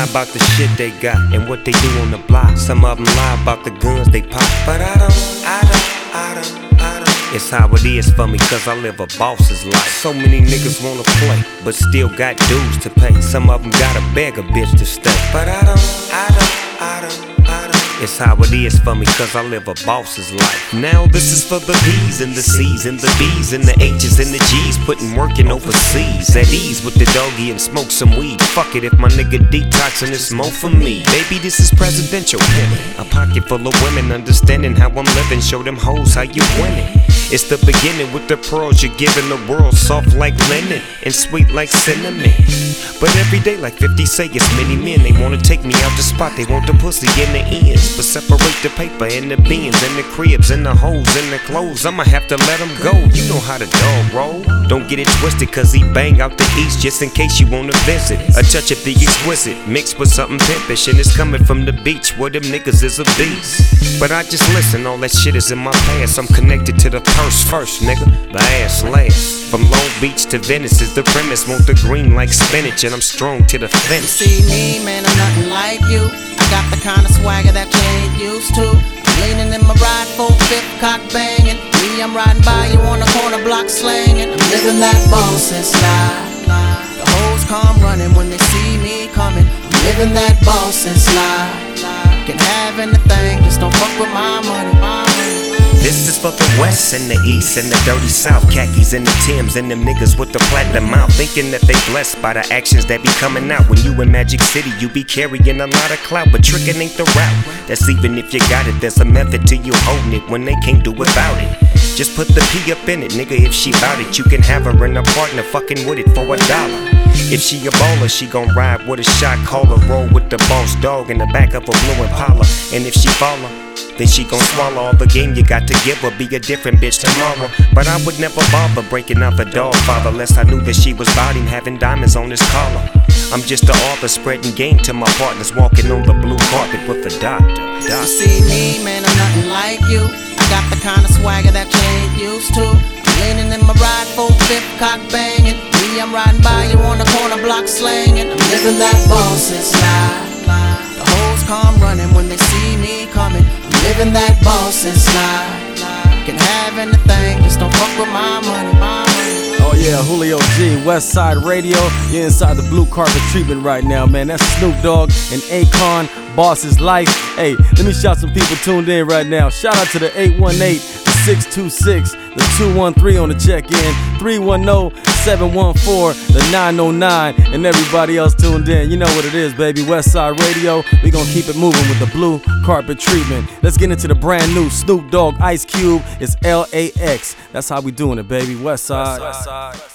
lie about the shit they got and what they do on the block. Some of them lie about the guns they pop. But I don't. It's how it is for me, cause I live a boss's life. So many niggas wanna play, but still got dues to pay. Some of them gotta beg a bitch to stay. But I don't. It's how it is for me, cause I live a boss's life. Now this is for the B's and the C's and the B's and the H's and the G's, putting working overseas. At ease with the doggy and smoke some weed. Fuck it if my nigga detoxing, it's more for me. Baby, this is presidential pimpin'. A pocket full of women understanding how I'm living. Show them hoes how you winning. It's the beginning with the pearls you're giving the world. Soft like linen and sweet like cinnamon. But every day like 50 say it's many men. They wanna take me out the spot, they want the pussy in the ends. But separate the paper and the beans and the cribs and the hoes and the clothes. I'ma have to let them go, you know how the dog roll. Don't get it twisted cause he bang out the east just in case you wanna visit. A touch of the exquisite mixed with something pimpish, and it's coming from the beach where them niggas is a beast. But I just listen, all that shit is in my past. I'm connected to the purse first, nigga, the ass last. From Long Beach to Venice is the premise. Want the green like spinach and I'm strong to the finish. See me, man, I'm nothing like you. I got the kind of swagger that you ain't used to. I'm leaning in my ride, full fifth, cock banging. Me, I'm riding by you on the corner block slanging. I'm living that boss's life. The hoes come running when they see me coming. I'm living that boss's life. Can have anything, just don't fuck with my money. This is for the West and the East and the dirty South. Khakis and the Timbs and them niggas with the platinum mouth. Thinking that they blessed by the actions that be coming out. When you in Magic City, you be carrying a lot of clout. But tricking ain't the route. That's even if you got it. There's a method to you holding it when they can't do without it. Just put the P up in it, nigga, if she bout it. You can have her and a partner fucking with it for $1. If she a baller, she gon' ride with a shot caller. Roll with the boss dog in the back of a blue Impala. And if she follow, then she gon' swallow all the game you got to give her. Be a different bitch tomorrow. But I would never bother breaking out the dog father, unless I knew that she was about him having diamonds on his collar. I'm just the author spreading game to my partners, walking on the blue carpet with a doctor. You see me, man, I'm nothing like you. I got the kind of swagger that you ain't used to. I'm leaning in my ride, full fifth, cock banging. Me, I'm riding by you on the corner block slanging. I'm living that boss's life. The hoes come running when they see me coming. I'm living that boss's life. Can have anything, just don't fuck with my money. Oh yeah, Julio G, Westside Radio. You're inside the blue carpet treatment right now, man. That's Snoop Dogg and Akon, Boss's Life. Hey, let me shout some people tuned in right now. Shout out to the 818-626, the 213 on the check-in, 310-714, the 909, and everybody else tuned in. You know what it is, baby. Westside Radio. We gonna keep it moving with the blue carpet treatment. Let's get into the brand new Snoop Dogg Ice Cube. It's LAX. That's how we doing it, baby. Westside.